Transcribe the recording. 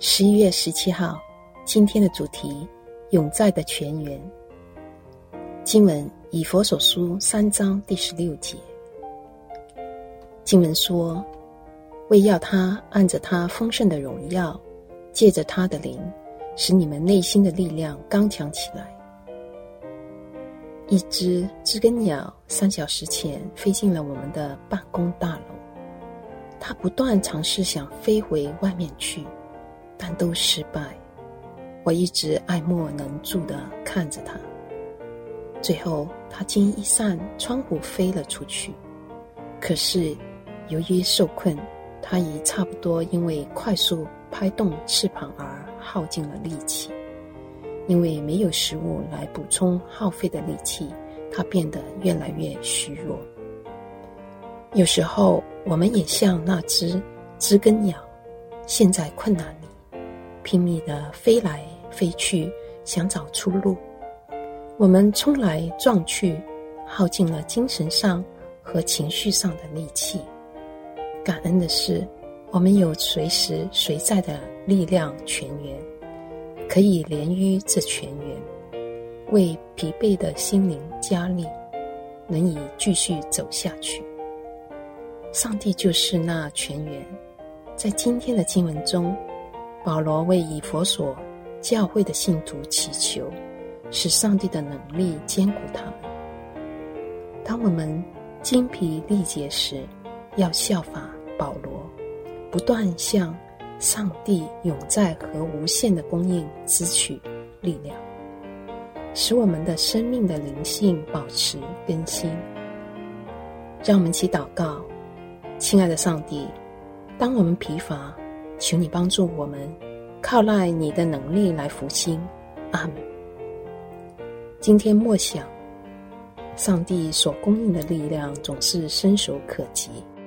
11月17号，今天的主题：永在的泉源。经文以弗所书3章第16节。经文说：为要他按着他丰盛的荣耀，借着他的灵，使你们内心的力量刚强起来。一只知更鸟3小时前飞进了我们的办公大楼，它不断尝试想飞回外面去，但都失败。我一直爱莫能助地看着它，最后它经一扇窗户飞了出去。可是由于受困，它已差不多因为快速拍动翅膀而耗尽了力气。因为没有食物来补充耗费的力气，它变得越来越虚弱。有时候我们也像那只知更鸟，陷在困难里，拼命地飞来飞去，想找出路。我们冲来撞去，耗尽了精神上和情绪上的力气。感恩的是，我们有随时随在的力量泉源，可以连于这泉源，为疲惫的心灵加力，能以继续走下去。上帝就是那泉源。在今天的经文中，保罗为以弗所教会的信徒祈求，使上帝的能力坚固他们。当我们精疲力竭时，要效法保罗，不断向上帝永在和无限的供应支取力量，使我们的生命的灵性保持更新。让我们一起祷告。亲爱的上帝，当我们疲乏，求你帮助我们，靠赖你的能力来复兴。阿们。今天默想，上帝所供应的力量总是伸手可及。